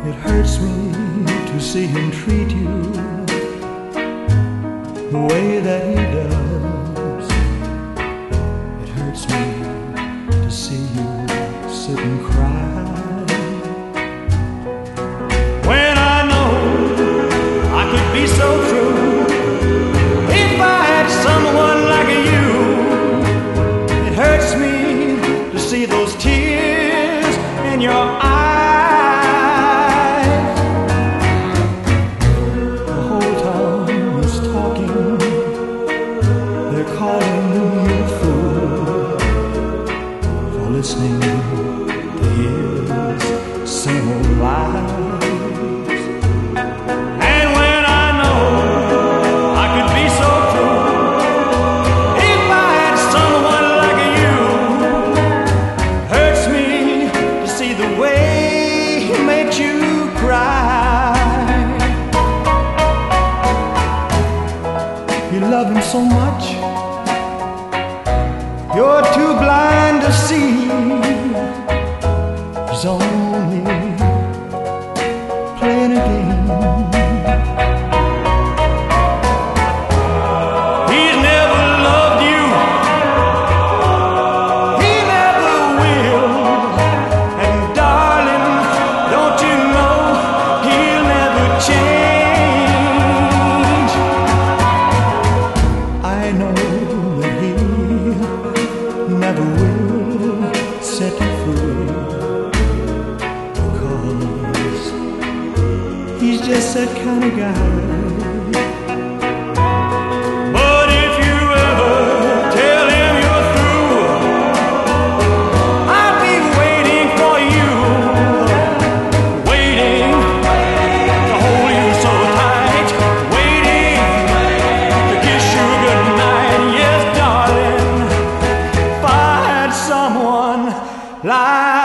It hurts me to see him treat you the way that he does. It hurts me to see you sit and cry when I know I could be so true if I had someone like you. It hurts me to see those tears in your eyes. Calling you a fool for listening to his same old lies. And when I know I could be so true if I had someone like you, hurts me to see the way he makes you cry. You love him so much, you're too blind to see he's only playing a game. He's never loved you, he never will. And darling, don't you know he'll never change. I know that he never will set you free, because he's just that kind of guy. But if you ever tell him you're through, I'll be waiting for you, waiting to hold you so tight, waiting to kiss you goodnight. Yes, darling, someone like